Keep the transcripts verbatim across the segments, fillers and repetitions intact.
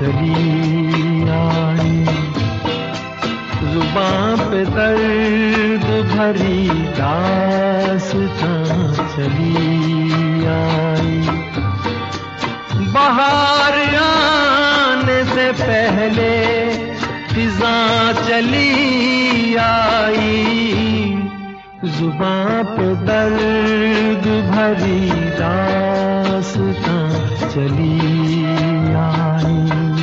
चली आई। जुबां पे दर्द भरी दास्तां चली आई। बाहर आने से पहले फिजां चली आई। जुबां पे दर्द भरी दास्तां चली आई।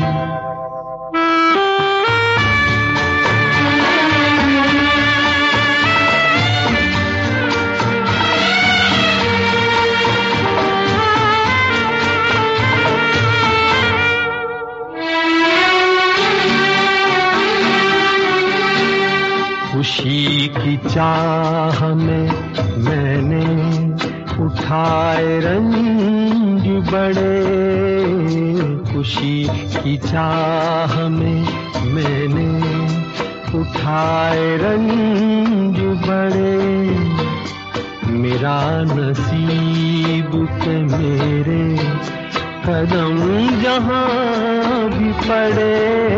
खुशी की चाह में मैंने उठाए रंग बड़े। खुशी की चाह में मैंने उठाए रंग बड़े। मेरा नसीब के मेरे कदम जहां भी पड़े।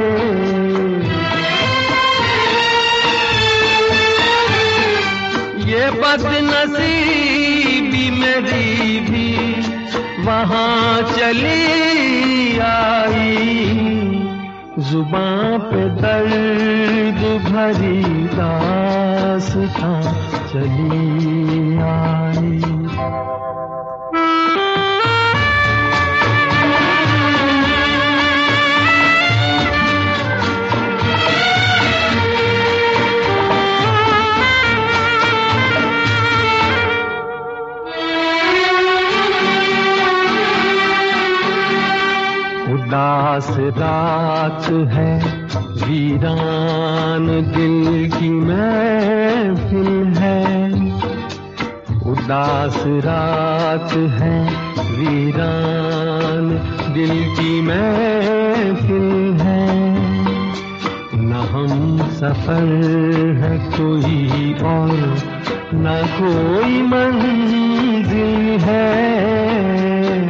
ये बदनसीबी मेरी भी वहां चली आई। जुबां पे दर्द भरी दास्तां चली आई। उदास रात है वीरान दिल की महफिल है। उदास रात है वीरान दिल की महफिल है। न हम सफर है कोई और न कोई मंजिल है।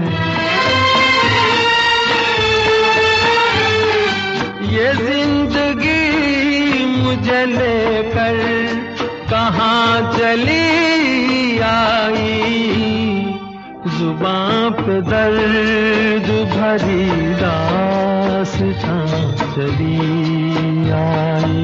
ये जिंदगी मुझे लेकर कहाँ चली आई। जुबां पे दर्द भरी दास्तां चली आई।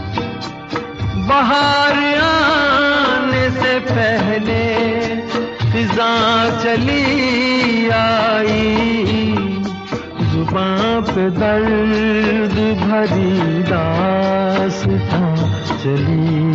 बाहर आने से पहले फिजां चली आई। जुबां पे दर्द भरी दास्तां चली